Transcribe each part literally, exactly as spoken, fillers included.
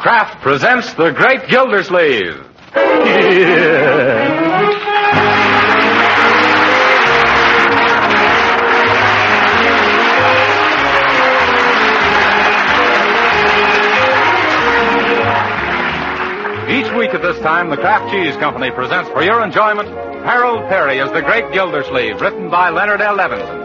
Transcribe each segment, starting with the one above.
Kraft presents The Great Gildersleeve. Each week at this time, the Kraft Cheese Company presents for your enjoyment Harold Perry as The Great Gildersleeve, written by Leonard L. Levinson.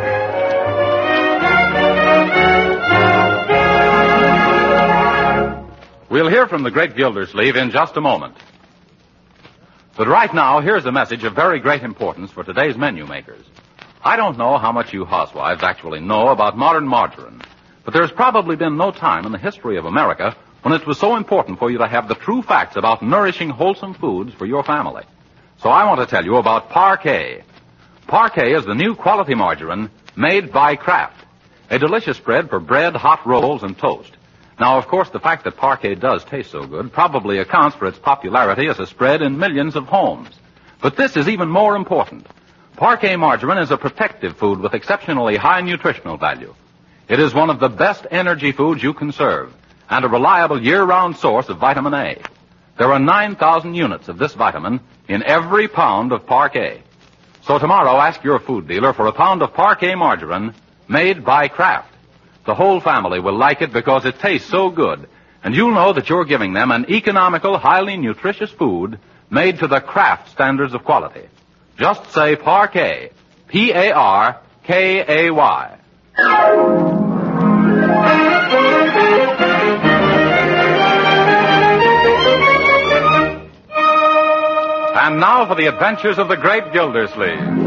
We'll hear from the Great Gildersleeve in just a moment. But right now, here's a message of very great importance for today's menu makers. I don't know how much you housewives actually know about modern margarine, but there's probably been no time in the history of America when it was so important for you to have the true facts about nourishing, wholesome foods for your family. So I want to tell you about Parquet. Parquet is the new quality margarine made by Kraft, a delicious spread for bread, hot rolls, and toast. Now, of course, the fact that Parquet does taste so good probably accounts for its popularity as a spread in millions of homes. But this is even more important. Parquet margarine is a protective food with exceptionally high nutritional value. It is one of the best energy foods you can serve, and a reliable year-round source of vitamin A. There are nine thousand units of this vitamin in every pound of Parquet. So tomorrow, ask your food dealer for a pound of Parquet margarine made by Kraft. The whole family will like it because it tastes so good, and you'll know that you're giving them an economical, highly nutritious food made to the Kraft standards of quality. Just say Parquet, P A R K A Y. And now for the adventures of the Great Gildersleeve.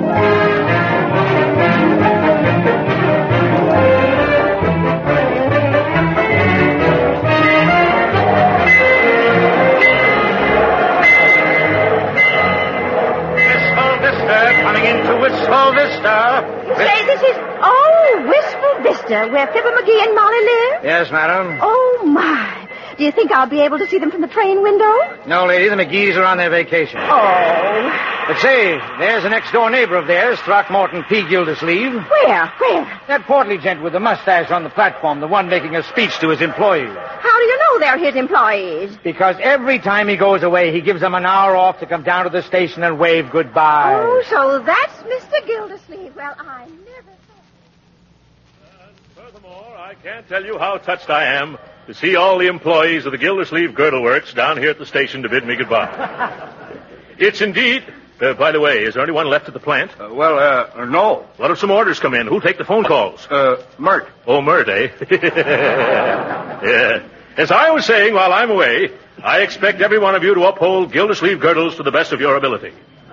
Into Wistful Vista. You say this is, oh, Wistful Vista, where Fibber McGee and Molly live? Yes, madam. Oh, my. Do you think I'll be able to see them from the train window? No, lady, the McGees are on their vacation. Oh. But say, there's a next-door neighbor of theirs, Throckmorton P. Gildersleeve. Where? Where? That portly gent with the mustache on the platform, the one making a speech to his employees. How do you know they're his employees? Because every time he goes away, he gives them an hour off to come down to the station and wave goodbye. Oh, so that's Mister Gildersleeve. Well, I never thought. And furthermore, I can't tell you how touched I am to see all the employees of the Gildersleeve Girdle Works down here at the station to bid me goodbye. It's indeed... Uh, by the way, is there anyone left at the plant? Uh, well, uh, no. What if some orders come in? Who'll take the phone calls? Uh, Mert. Oh, Mert, eh? Yeah. As I was saying while I'm away, I expect every one of you to uphold Gildersleeve Girdles to the best of your ability.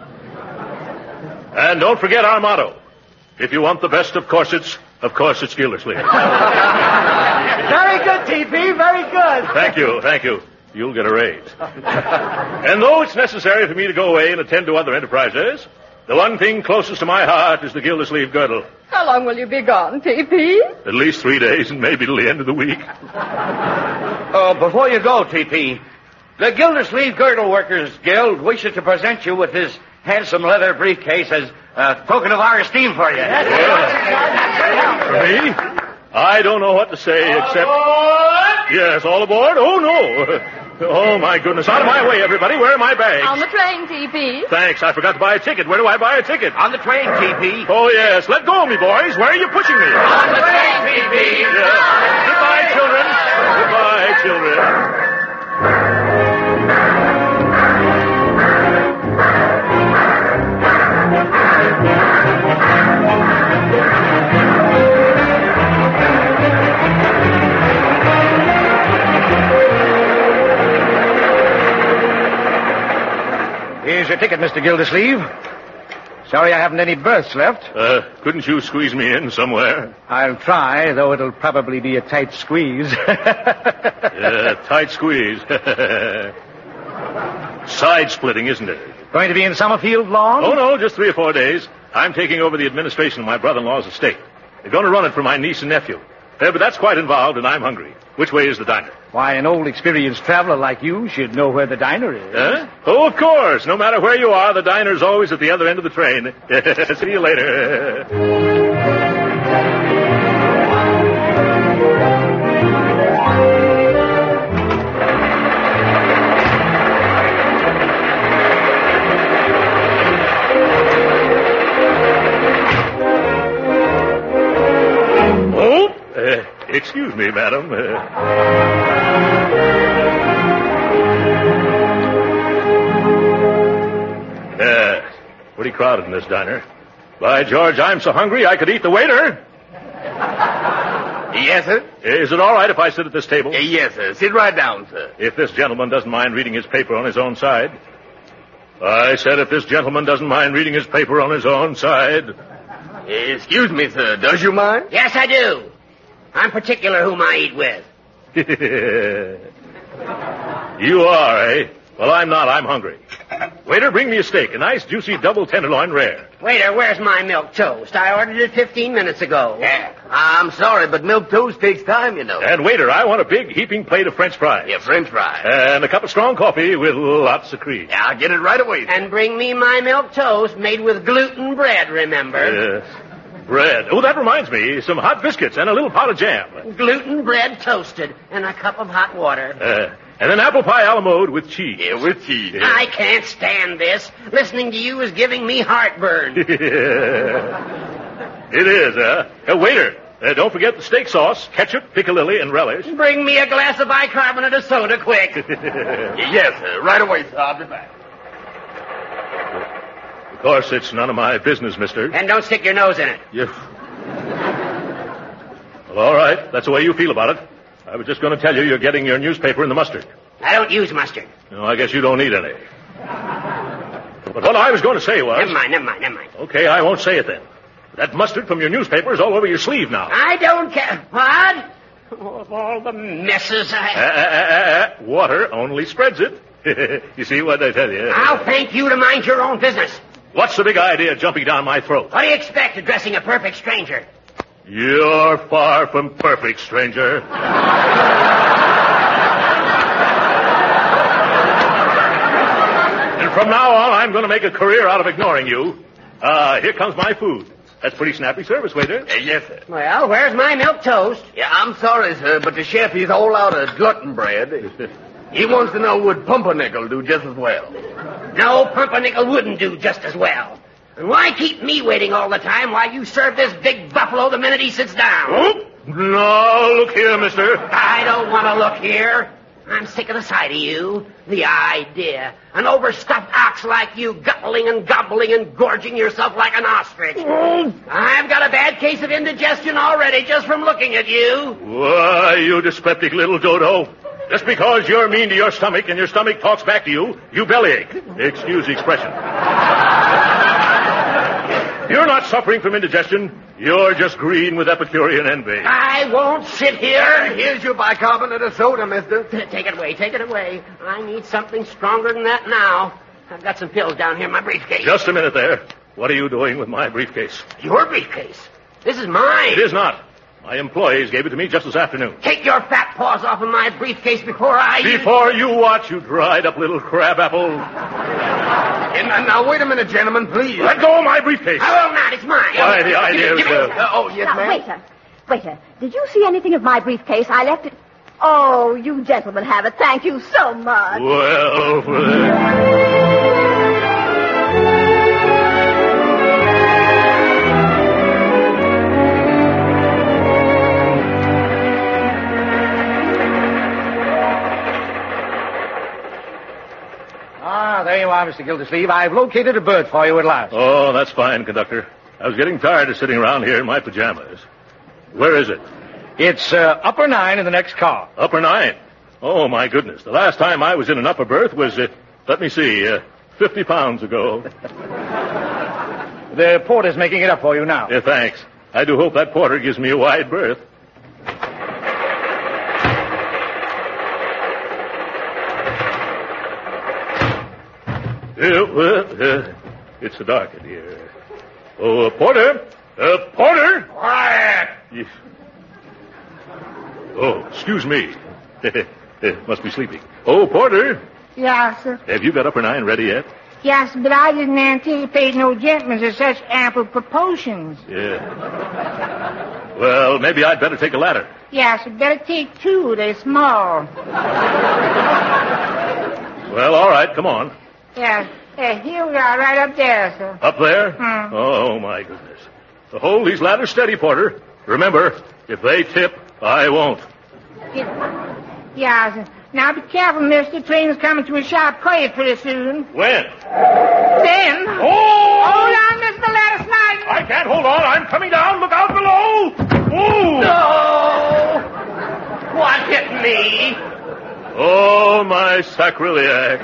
And don't forget our motto. If you want the best of corsets, of course it's Gildersleeve. Very good, T P, very good. Thank you, thank you. You'll get a raise. And though it's necessary for me to go away and attend to other enterprises, the one thing closest to my heart is the Gildersleeve Girdle. How long will you be gone, P P? At least three days and maybe till the end of the week. Uh, before you go, T P, the Gildersleeve Girdle Workers Guild wishes to present you with this handsome leather briefcase as a token of our esteem for you. For me? I don't know what to say except... Yes, all aboard? Oh, no. Oh, my goodness. Out of my way, everybody. Where are my bags? On the train, T P. Thanks. I forgot to buy a ticket. Where do I buy a ticket? On the train, T P. Oh, yes. Let go of me, boys. Where are you pushing me? On the train, T P. Yes. Goodbye, children. Goodbye, children. Here's your ticket, Mister Gildersleeve. Sorry I haven't any berths left. Uh, couldn't you squeeze me in somewhere? I'll try, though it'll probably be a tight squeeze. Yeah, tight squeeze. Side-splitting, isn't it? Going to be in Summerfield long? Oh, no, just three or four days. I'm taking over the administration of my brother-in-law's estate. They're going to run it for my niece and nephew. Uh, but that's quite involved, and I'm hungry. Which way is the diner? Why, an old experienced traveler like you should know where the diner is. Huh? Oh, of course. No matter where you are, the diner's always at the other end of the train. See you later. Yeah, pretty crowded in this diner. By George, I'm so hungry I could eat the waiter. Yes, sir? Is it all right if I sit at this table? Yes, sir. Sit right down, sir. If this gentleman doesn't mind reading his paper on his own side. I said if this gentleman doesn't mind reading his paper on his own side. Excuse me, sir. Does you mind? Yes, I do. I'm particular whom I eat with. You are, eh? Well, I'm not. I'm hungry. Waiter, bring me a steak. A nice, juicy double tenderloin rare. Waiter, where's my milk toast? I ordered it fifteen minutes ago. Yeah. I'm sorry, but milk toast takes time, you know. And waiter, I want a big heaping plate of French fries. Yeah, French fries. And a cup of strong coffee with lots of cream. Yeah, I'll get it right away, sir. And bring me my milk toast made with gluten bread, remember? Yes. Bread. Oh, that reminds me. Some hot biscuits and a little pot of jam. Gluten bread toasted and a cup of hot water. Uh, and an apple pie a la mode with cheese. Yeah, with cheese. Yeah. I can't stand this. Listening to you is giving me heartburn. It is, huh? Uh, waiter, uh, don't forget the steak sauce, ketchup, piccalilli, and relish. Bring me a glass of bicarbonate of soda, quick. Yes, sir. Right away, sir. I'll be back. Of course, it's none of my business, mister. And don't stick your nose in it. Yeah. Well, all right. That's the way you feel about it. I was just going to tell you you're getting your newspaper in the mustard. I don't use mustard. No, I guess you don't need any. But what I was going to say was... Never mind, never mind, never mind. Okay, I won't say it then. That mustard from your newspaper is all over your sleeve now. I don't care. What? Oh, of all the messes I... Uh, uh, uh, uh, water only spreads it. You see what I tell you? I'll thank you to mind your own business. What's the big idea jumping down my throat? What do you expect addressing a perfect stranger? You're far from perfect, stranger. And from now on, I'm going to make a career out of ignoring you. Uh, here comes my food. That's pretty snappy service, waiter. Uh, yes, sir. Well, where's my milk toast? Yeah, I'm sorry, sir, but the chef, he's all out of gluten bread. He wants to know would pumpernickel do just as well. No, pumpernickel wouldn't do just as well. And why keep me waiting all the time while you serve this big buffalo the minute he sits down? Oh, no, look here, mister. I don't want to look here. I'm sick of the sight of you. The idea. An overstuffed ox like you guttling and gobbling and gorging yourself like an ostrich. I've got a bad case of indigestion already just from looking at you. Why, you dyspeptic little dodo. Just because you're mean to your stomach and your stomach talks back to you, you bellyache. Excuse the expression. You're not suffering from indigestion. You're just green with Epicurean envy. I won't sit here. Here's your bicarbonate of soda, mister. Take it away, take it away. I need something stronger than that now. I've got some pills down here in my briefcase. Just a minute there. What are you doing with my briefcase? Your briefcase? This is mine. It is not. My employees gave it to me just this afternoon. Take your fat paws off of my briefcase before I... Before you watch, you dried up little crabapple. And, and now, wait a minute, gentlemen, please. Let go of my briefcase. I will not. It's mine. Why, the idea is... Uh... Uh, oh, yes, Now, ma'am. waiter, waiter, did you see anything of my briefcase? I left it... Oh, you gentlemen have it. Thank you so much. Well... Uh... Ah, there you are, Mister Gildersleeve. I've located a berth for you at last. Oh, that's fine, conductor. I was getting tired of sitting around here in my pajamas. Where is it? It's uh, upper nine in the next car. Upper nine. Oh, my goodness. The last time I was in an upper berth was, uh, let me see, uh, fifty pounds ago. The porter's making it up for you now. Yeah, thanks. I do hope that porter gives me a wide berth. Uh, well, uh, it's so dark in here. Oh, uh, Porter! Uh, Porter! Quiet! Yes. Oh, excuse me. Must be sleeping. Oh, Porter! Yes, sir. Have you got upper nine ready yet? Yes, but I didn't anticipate no gentlemen of such ample proportions. Yeah. Well, maybe I'd better take a ladder. Yes, but better take two. They're small. Well, all right, come on. Yes. Hey, here we are, right up there, sir. Up there? Hmm. Oh, my goodness. So hold these ladders steady, Porter. Remember, if they tip, I won't. Yeah, sir. Now be careful, mister. Train's coming to a sharp curve pretty soon. When? Then. Oh! Hold on, Mister Gladys Knight. I can't hold on. I'm coming down. Look out below. Ooh! No! What hit me? Oh, my sacrilege.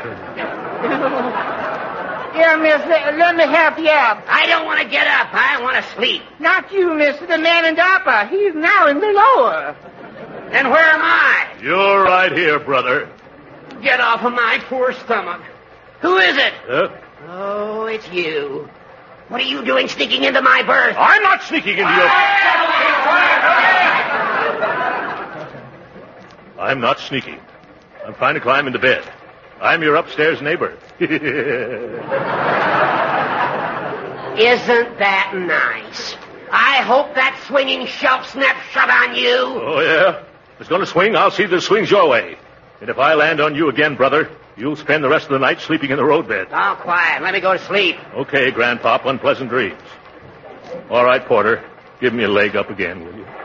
Here, mister, let me help you up. I don't want to get up. I want to sleep. Not you, mister, the man in the upper. He's now in the lower. And where am I? You're right here, brother. Get off of my poor stomach. Who is it? Huh? Oh, it's you. What are you doing sneaking into my berth? I'm not sneaking into your... I'm not sneaking. I'm trying to climb into bed. I'm your upstairs neighbor. Isn't that nice? I hope that swinging shelf snaps shut on you. Oh, yeah? If it's going to swing, I'll see that it swings your way. And if I land on you again, brother, you'll spend the rest of the night sleeping in the roadbed. Oh, quiet. Let me go to sleep. Okay, Grandpop, unpleasant dreams. All right, Porter, give me a leg up again, will you?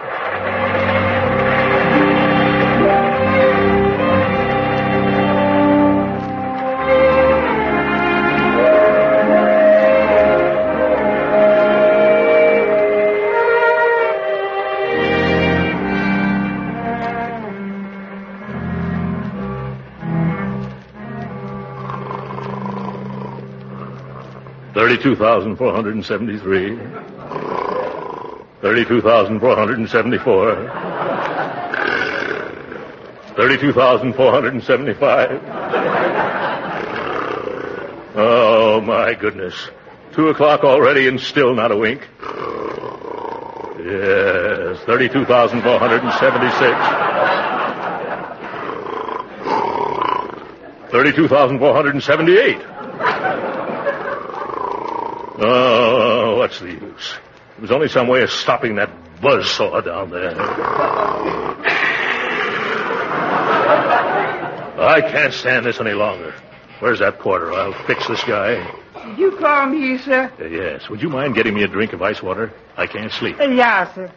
Thirty-two thousand four hundred and seventy-three. Thirty-two thousand four hundred and seventy-four. Thirty-two thousand four hundred and seventy-five. Oh, my goodness. Two o'clock already and still not a wink. Yes, thirty-two thousand four hundred and seventy-six. Thirty-two thousand four hundred and seventy-eight. Oh, what's the use? There was only some way of stopping that buzzsaw down there. I can't stand this any longer. Where's that porter? I'll fix this guy. Did you call me, sir? Uh, yes. Would you mind getting me a drink of ice water? I can't sleep. Uh, yeah, sir.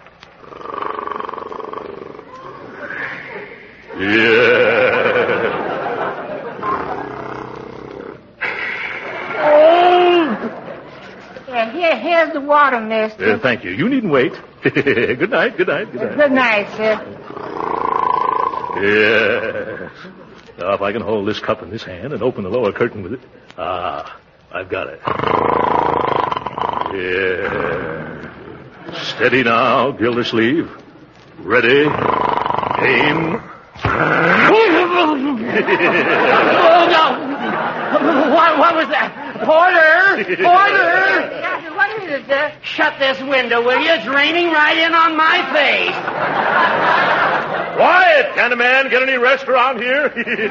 Yeah. Yeah, here, here's the water, mister. Uh, thank you. You needn't wait. Good night, good night, good night. Good night, sir. Yes. Now, if I can hold this cup in this hand and open the lower curtain with it. Ah, I've got it. Yeah. Steady now, Gildersleeve. Ready. Aim. Oh, no. What, what was that? Porter! Porter! What is it, sir? Shut this window, will you? It's raining right in on my face. Quiet! Can a man get any rest around here?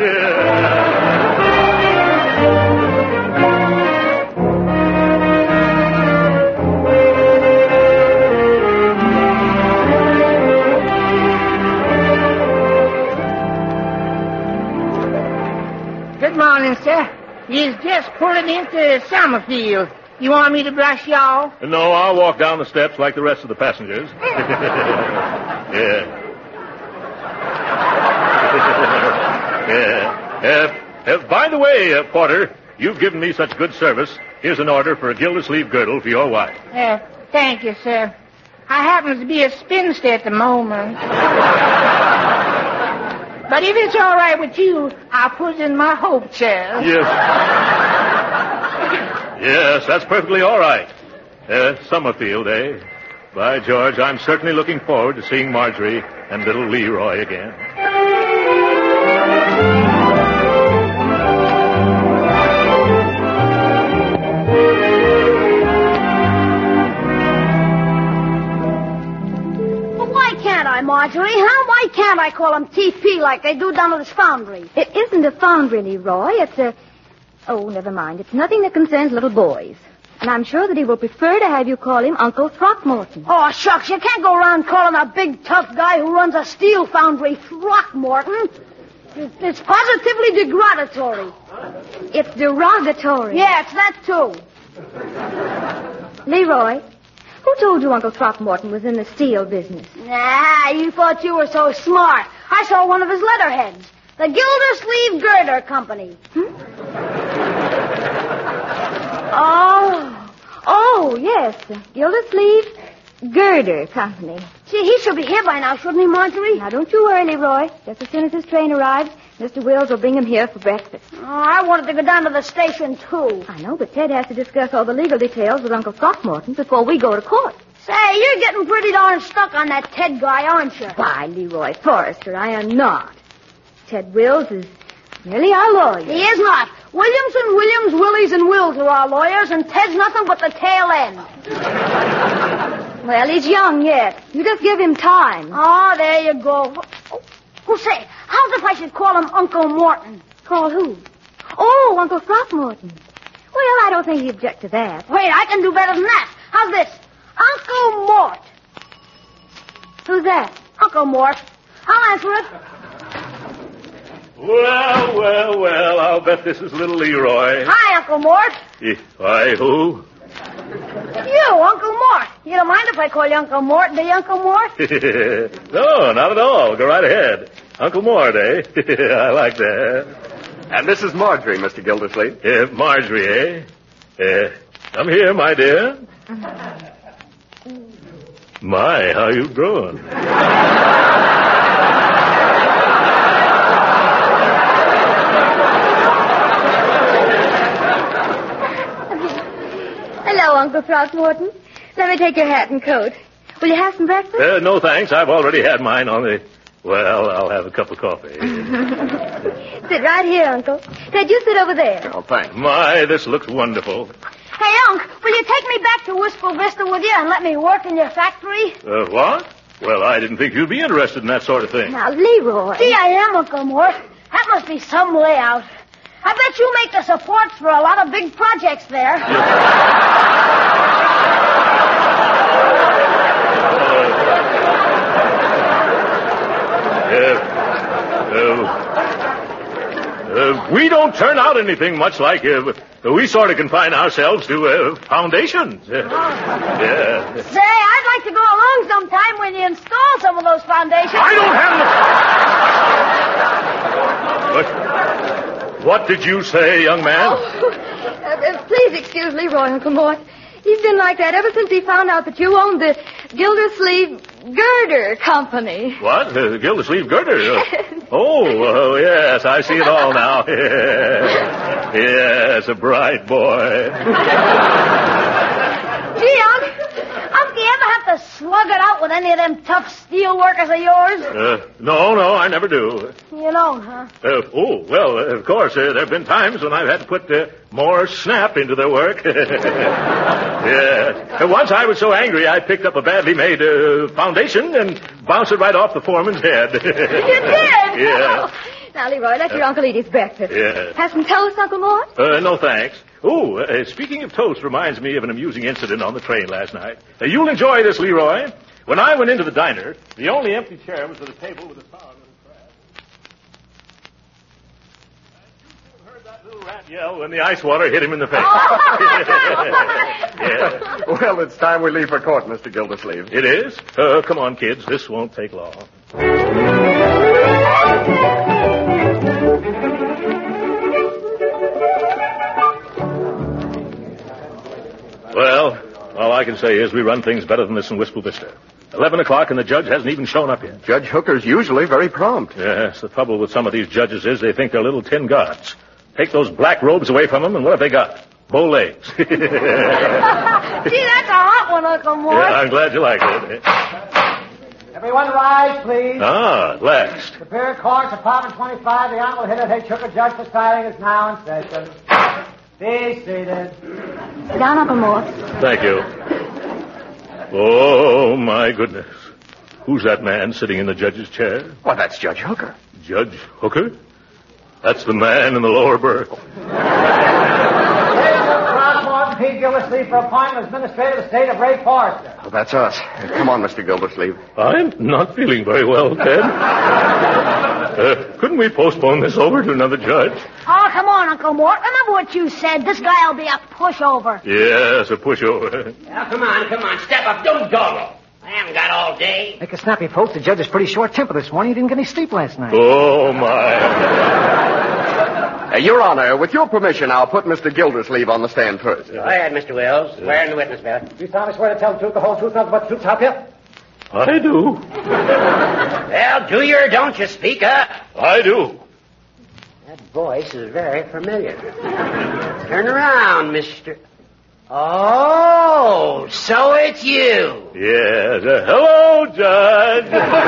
Good morning, sir. He's just pulling into Summerfield. You want me to brush you off? No, I'll walk down the steps like the rest of the passengers. Yeah. Yeah. Uh, uh, by the way, uh, Porter, you've given me such good service. Here's an order for a Gildersleeve girdle for your wife. Uh, thank you, sir. I happen to be a spinster at the moment. But if it's all right with you, I'll put it in my hope chest. Yes. Yes, that's perfectly all right. Uh, Summerfield, eh? By George, I'm certainly looking forward to seeing Marjorie and little Leroy again. Marjorie, how? Why can't I call him T P like they do down at this foundry? It isn't a foundry, Leroy. It's a... Oh, never mind. It's nothing that concerns little boys. And I'm sure that he will prefer to have you call him Uncle Throckmorton. Oh, shucks, you can't go around calling a big, tough guy who runs a steel foundry Throckmorton. It's positively degradatory. It's derogatory. Yeah, it's that, too. Leroy, who told you Uncle Throckmorton was in the steel business? Nah, you thought you were so smart. I saw one of his letterheads. The Gildersleeve Girder Company. Hmm? Oh. Oh, yes. The Gildersleeve Girder Company. See, he should be here by now, shouldn't he, Marjorie? Now, don't you worry, Leroy. Just as soon as his train arrives, Mister Wills will bring him here for breakfast. Oh, I wanted to go down to the station, too. I know, but Ted has to discuss all the legal details with Uncle Throckmorton before we go to court. Say, you're getting pretty darn stuck on that Ted guy, aren't you? Why, Leroy Forrester, I am not. Ted Wills is merely our lawyer. He is not. Williams and Williams, Willies and Wills are our lawyers, and Ted's nothing but the tail end. Well, he's young yet. You just give him time. Oh, there you go. Oh, oh, say, how's if I should call him Uncle Morton? Call who? Oh, Uncle Throckmorton. Well, I don't think he'd object to that. Wait, I can do better than that. How's this? Uncle Mort. Who's that? Uncle Mort. I'll answer it. Well, well, well, I'll bet this is little Leroy. Hi, Uncle Mort. Eh, Why, who? You, Uncle Mort. You don't mind if I call you Uncle Mort, do you, Uncle Mort? No, not at all. Go right ahead. Uncle Mort, eh? I like that. And this is Marjorie, Mister Gildersleeve. Uh, Marjorie, eh? Uh, come here, my dear. My, how you've grown. Hello, Uncle Throckmorton. Let me take your hat and coat. Will you have some breakfast? Uh, no, thanks. I've already had mine on the... Well, I'll have a cup of coffee. Sit right here, Uncle. Ted, you sit over there. Oh, thanks. My, this looks wonderful. Hey, Unc, will you take me back to Wistful Vista with you and let me work in your factory? Uh, what? Well, I didn't think you'd be interested in that sort of thing. Now, Leroy. Gee, I am, Uncle Mort. That must be some layout. I bet you make the supports for a lot of big projects there. Uh, uh, uh, we don't turn out anything much like... Uh, we sort of confine ourselves to uh, foundations. Uh, yeah. Say, I'd like to go along sometime when you install some of those foundations. I don't have the... What, what did you say, young man? Oh, uh, please excuse Leroy, Uncle Mort. He's been like that ever since he found out that you owned the Gildersleeve Girder Company. What? The Gildersleeve Girder? Uh, oh, oh, yes, I see it all now. Yes, a bright boy. Gee, Unc, Unc, you ever have to slug it out with any of them tough steel workers of yours? Uh, no, no, I never do. You don't, huh? Uh, oh, well, uh, of course, uh, there have been times when I've had to put uh, more snap into their work. Yeah. Uh, once I was so angry, I picked up a badly made uh, foundation and bounced it right off the foreman's head. You did? Yeah. Now, Leroy, let your uncle eat his breakfast. Yeah. Have some toast, Uncle Mort? Uh, no, thanks. Oh, uh, speaking of toast reminds me of an amusing incident on the train last night. Uh, you'll enjoy this, Leroy. When I went into the diner, the only empty chair was at a table with a sound and a crash. And you heard that little rat yell when the ice water hit him in the face. Yeah. Well, it's time we leave for court, Mister Gildersleeve. It is? Uh, come on, kids. This won't take long. Well, all I can say is we run things better than this in Wistful Vista. Eleven o'clock and the judge hasn't even shown up yet. Judge Hooker's usually very prompt. Yes, the trouble with some of these judges is they think they're little tin gods. Take those black robes away from them, and what have they got? Bow legs. Gee, that's a hot one, Uncle Mort. Yeah, I'm glad you like it. Everyone rise, please. Ah, Lex. Superior Court, Department twenty-five, the Honorable Hitter H. Hooker, Judge presiding, is now in session. Be seated. Sit down, Uncle Mort. Thank you. Oh, my goodness. Who's that man sitting in the judge's chair? Why, that's Judge Hooker. Judge Hooker? That's the man in the lower berth. Throckmorton P. Gildersleeve for appointment as Administrator of the State of Ray Forrester. Oh, that's us. Come on, Mister Gildersleeve. I'm not feeling very well, Ted. Uh, couldn't we postpone this over to another judge? Oh, come on, Uncle Mort. Remember what you said. This guy'll be a pushover. Yes, a pushover. Now, come on, come on. Step up. Don't dawdle. I haven't got all day. Make a snappy post. The judge is pretty short-tempered this morning. He didn't get any sleep last night. Oh, my. Uh, Your Honor, with your permission, I'll put Mister Gildersleeve on the stand first. Go ahead, Mister Wills. Swear in the witness, Bill. You solemnly swear to tell the truth, the whole truth, nothing but the truth, help you? I do. Well, do you or don't you speak up? I do. That voice is very familiar. Turn around, Mister Oh, so it's you. Yes. Uh, hello, Judge.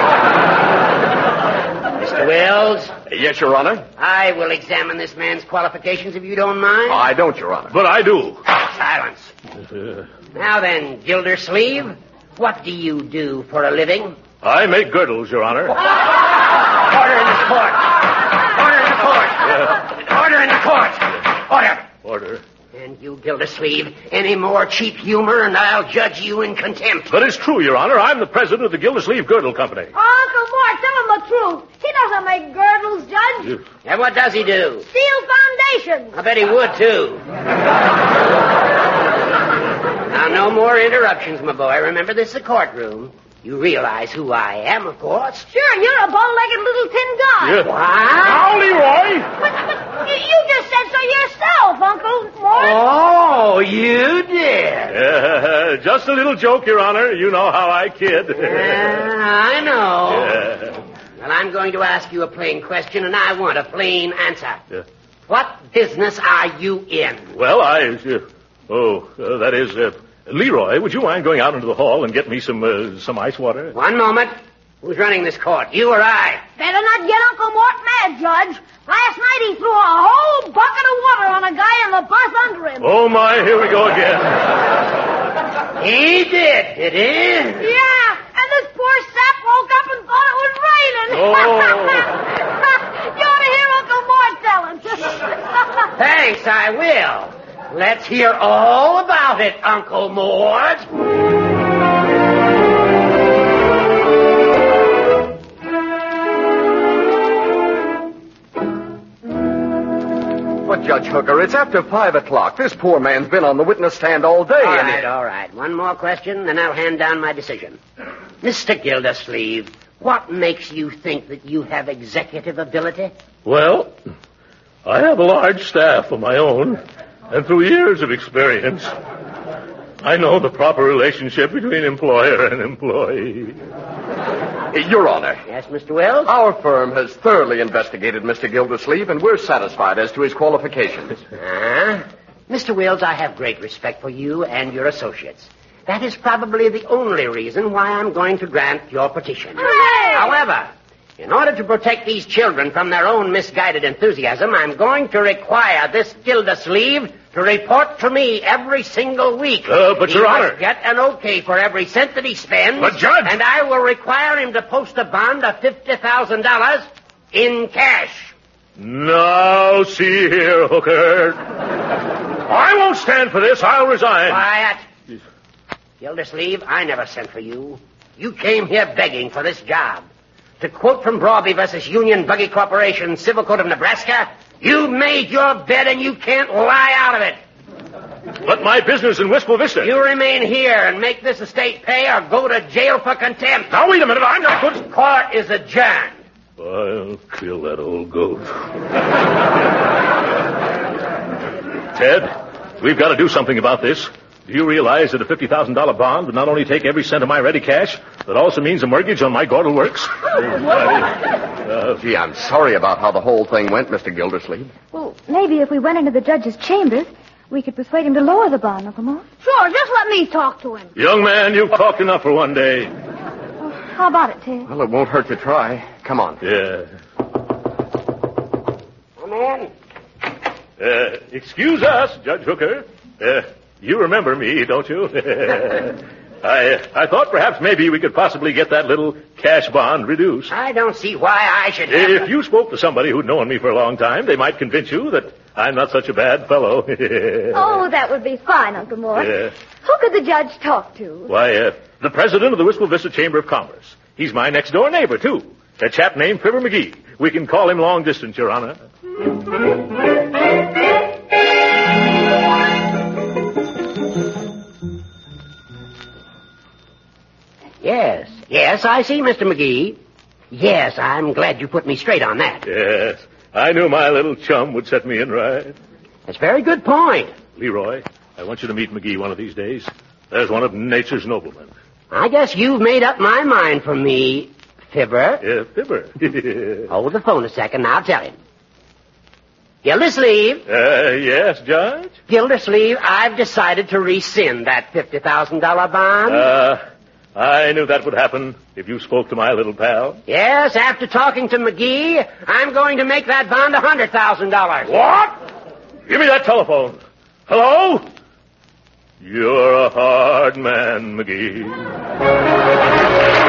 Mister Wills, Yes, Your Honor. I will examine this man's qualifications if you don't mind. I don't, Your Honor. But I do. Silence. Uh, Now then, Gildersleeve, what do you do for a living? I make girdles, Your Honor. Order in the court. Order in the court. Order in the court. Order. Order. And you, Gildersleeve, any more cheap humor and I'll judge you in contempt. But it's true, Your Honor. I'm the president of the Gildersleeve Girdle Company. Oh, Uncle Mort, tell him the truth. He doesn't make girdles, Judge. And what does he do? Steel foundations. I bet he would, too. Now, no more interruptions, my boy. Remember, this is a courtroom. You realize who I am, of course. Sure, you're a bow-legged little tin guy. Yeah. What? Now, Leroy! But, but you, you just said so yourself, Uncle Mort. Oh, you did. Uh, just a little joke, Your Honor. You know how I kid. Yeah, I know. Yeah. Well, I'm going to ask you a plain question, and I want a plain answer. Yeah. What business are you in? Well, I... Uh, oh, uh, that is... Uh, Leroy, would you mind going out into the hall and get me some uh, some ice water? One moment. Who's running this court, you or I? Better not get Uncle Mort mad, Judge. Last night he threw a whole bucket of water on a guy in the bus under him. Oh, my, here we go again. He did, did he? Yeah, and this poor sap woke up and thought it was raining. Oh. You ought to hear Uncle Mort tell him. Thanks, I will. Let's hear all about it, Uncle Mort. But, Judge Hooker, it's after five o'clock. This poor man's been on the witness stand all day. All and right, he- all right. One more question, then I'll hand down my decision. Mister Gildersleeve, what makes you think that you have executive ability? Well, I have a large staff of my own, and through years of experience, I know the proper relationship between employer and employee. Your Honor. Yes, Mister Wells? Our firm has thoroughly investigated Mister Gildersleeve, and we're satisfied as to his qualifications. Ah, Mister Wills, I have great respect for you and your associates. That is probably the only reason why I'm going to grant your petition. Hooray! However, in order to protect these children from their own misguided enthusiasm, I'm going to require this Gildersleeve to report to me every single week. Uh, but, he Your must Honor- get an okay for every cent that he spends. But, Judge- And I will require him to post a bond of fifty thousand dollars in cash. Now, see here, Hooker. I won't stand for this. I'll resign. Quiet. Gildersleeve, I never sent for you. You came here begging for this job. To quote from Brawby versus Union Buggy Corporation, Civil Code of Nebraska, you made your bed and you can't lie out of it. But my business in Wistful Vista. You remain here and make this estate pay or go to jail for contempt. Now, wait a minute. I'm not going to... Court is adjourned. I'll kill that old goat. Ted, we've got to do something about this. Do you realize that a fifty thousand dollars bond would not only take every cent of my ready cash, but also means a mortgage on my Gordle Works? Uh, gee, I'm sorry about how the whole thing went, Mister Gildersleeve. Well, maybe if we went into the judge's chambers, we could persuade him to lower the bond, Uncle Mort. Sure, just let me talk to him. Young man, you've talked enough for one day. Oh, how about it, Ted? Well, it won't hurt to try. Come on. Yeah. Come in. Uh, excuse us, Judge Hooker. Uh, you remember me, don't you? I I thought perhaps maybe we could possibly get that little cash bond reduced. I don't see why I should have... If you spoke to somebody who'd known me for a long time, they might convince you that I'm not such a bad fellow. Oh, that would be fine, Uncle Mort. Yeah. Who could the judge talk to? Why, uh, the president of the Wistful Vista Chamber of Commerce. He's my next-door neighbor, too. A chap named Fibber McGee. We can call him long distance, Your Honor. Yes. Yes, I see, Mister McGee. Yes, I'm glad you put me straight on that. Yes. I knew my little chum would set me in right. That's a very good point. Leroy, I want you to meet McGee one of these days. There's one of nature's noblemen. I guess you've made up my mind for me, Fibber. Yeah, Fibber. Hold the phone a second, I'll tell him. Gildersleeve? Uh, yes, Judge? Gildersleeve, I've decided to rescind that fifty thousand dollars bond. Uh, I knew that would happen if you spoke to my little pal. Yes, after talking to McGee, I'm going to make that bond one hundred thousand dollars. What? Give me that telephone. Hello? You're a hard man, McGee.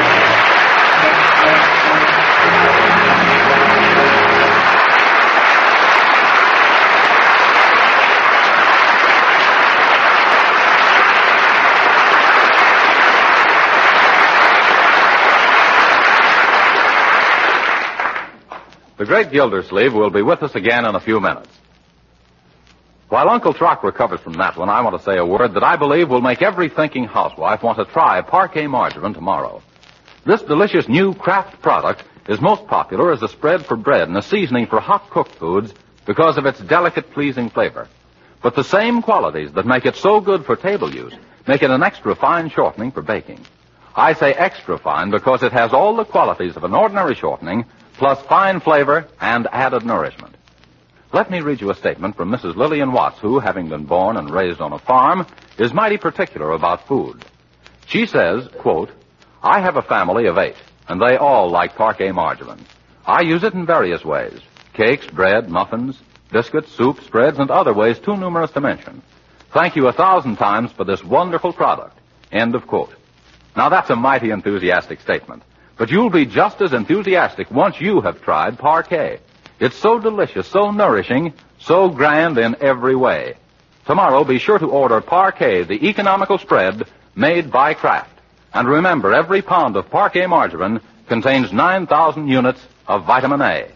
The great Gildersleeve will be with us again in a few minutes. While Uncle Trock recovers from that one, I want to say a word that I believe will make every thinking housewife want to try Parquet margarine tomorrow. This delicious new Kraft product is most popular as a spread for bread and a seasoning for hot cooked foods because of its delicate, pleasing flavor. But the same qualities that make it so good for table use make it an extra fine shortening for baking. I say extra fine because it has all the qualities of an ordinary shortening, plus fine flavor and added nourishment. Let me read you a statement from Missus Lillian Watts, who, having been born and raised on a farm, is mighty particular about food. She says, quote, I have a family of eight, and they all like Parquet margarine. I use it in various ways. Cakes, bread, muffins, biscuits, soup, spreads, and other ways too numerous to mention. Thank you a thousand times for this wonderful product. End of quote. Now that's a mighty enthusiastic statement. But you'll be just as enthusiastic once you have tried Parquet. It's so delicious, so nourishing, so grand in every way. Tomorrow, be sure to order Parquet, the economical spread made by Kraft. And remember, every pound of Parquet margarine contains nine thousand units of vitamin A.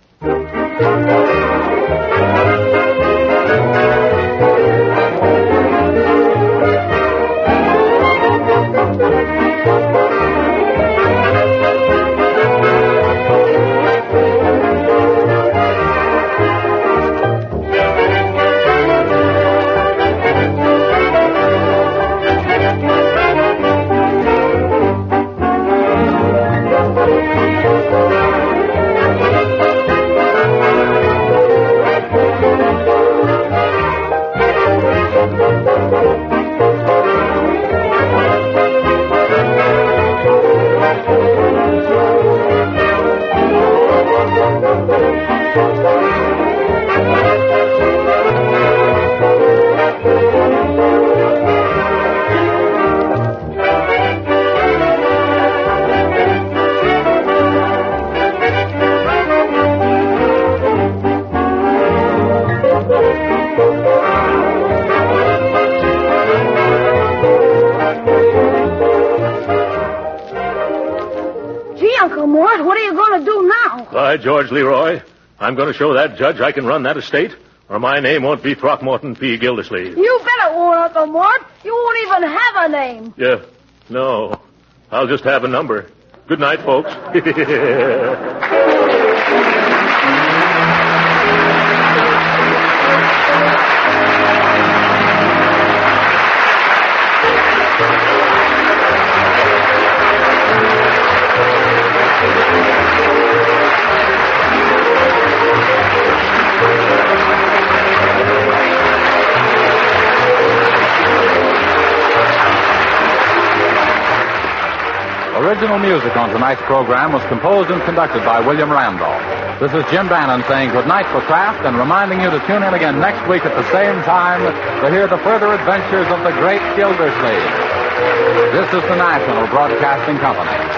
By George, Leroy, I'm going to show that judge I can run that estate, or my name won't be Throckmorton P. Gildersleeve. You better won't, Uncle Mort. You won't even have a name. Yeah, no. I'll just have a number. Good night, folks. Original music on tonight's program was composed and conducted by William Randolph. This is Jim Bannon saying good night for Kraft and reminding you to tune in again next week at the same time to hear the further adventures of the great Gildersleeve. This is the National Broadcasting Company.